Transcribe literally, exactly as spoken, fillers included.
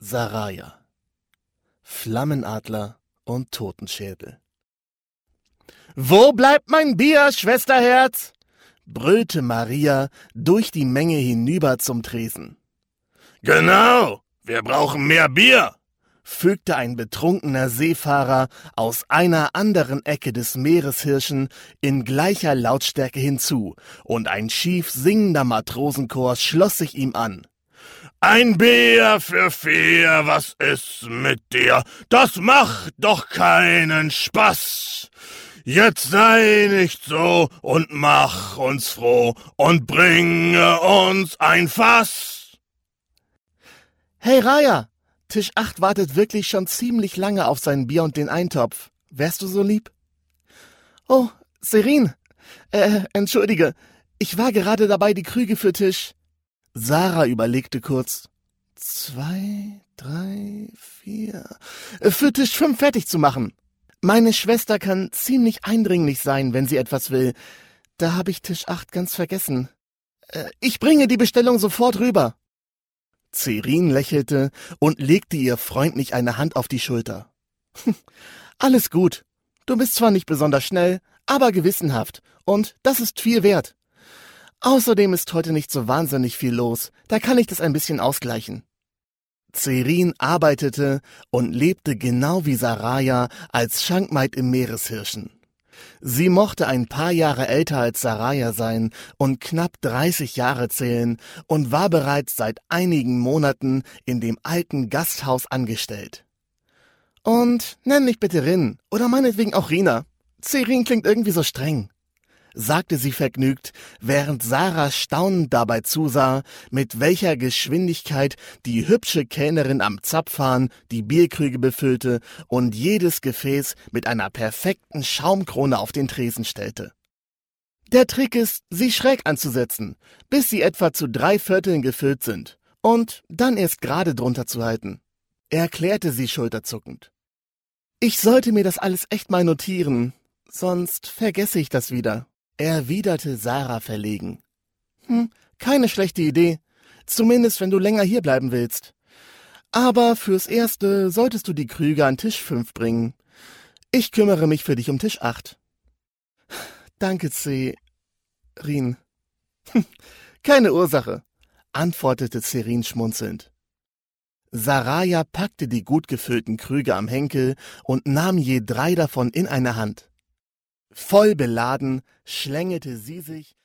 Saraja, Flammenadler und Totenschädel. »Wo bleibt mein Bier, Schwesterherz?« brüllte Maria durch die Menge hinüber zum Tresen. »Genau, wir brauchen mehr Bier«, fügte ein betrunkener Seefahrer aus einer anderen Ecke des Meereshirschen in gleicher Lautstärke hinzu, und ein schief singender Matrosenchor schloss sich ihm an. »Ein Bier für vier, was ist mit dir? Das macht doch keinen Spaß. Jetzt sei nicht so und mach uns froh und bringe uns ein Fass.« »Hey Raja, Tisch acht wartet wirklich schon ziemlich lange auf sein Bier und den Eintopf. Wärst du so lieb?« »Oh, Serin, äh, entschuldige, ich war gerade dabei, die Krüge für Tisch...« Sarah überlegte kurz. Zwei, drei, vier... Für Tisch fünf fertig zu machen. Meine Schwester kann ziemlich eindringlich sein, wenn sie etwas will. Da habe ich Tisch acht ganz vergessen. Äh, ich bringe die Bestellung sofort rüber. Serin lächelte und legte ihr freundlich eine Hand auf die Schulter. »Alles gut. Du bist zwar nicht besonders schnell, aber gewissenhaft. Und das ist viel wert. Außerdem ist heute nicht so wahnsinnig viel los. Da kann ich das ein bisschen ausgleichen.« Serin arbeitete und lebte genau wie Saraja als Schankmaid im Meereshirschen. Sie mochte ein paar Jahre älter als Saraja sein und knapp dreißig Jahre zählen und war bereits seit einigen Monaten in dem alten Gasthaus angestellt. »Und nenn mich bitte Rin oder meinetwegen auch Rina. Serin klingt irgendwie so streng«, sagte sie vergnügt, während Sarah staunend dabei zusah, mit welcher Geschwindigkeit die hübsche Kellnerin am Zapfhahn die Bierkrüge befüllte und jedes Gefäß mit einer perfekten Schaumkrone auf den Tresen stellte. Der Trick ist, sie schräg anzusetzen, bis sie etwa zu drei Vierteln gefüllt sind, und dann erst gerade drunter zu halten, erklärte sie schulterzuckend. »Ich sollte mir das alles echt mal notieren, sonst vergesse ich das wieder«, erwiderte Sarah verlegen. Hm, keine schlechte Idee, zumindest wenn du länger hierbleiben willst. Aber fürs Erste solltest du die Krüge an Tisch fünf bringen. Ich kümmere mich für dich um Tisch acht. Danke, Serin. Keine Ursache, antwortete Serin schmunzelnd. Saraja packte die gut gefüllten Krüge am Henkel und nahm je drei davon in eine Hand. Voll beladen schlängelte sie sich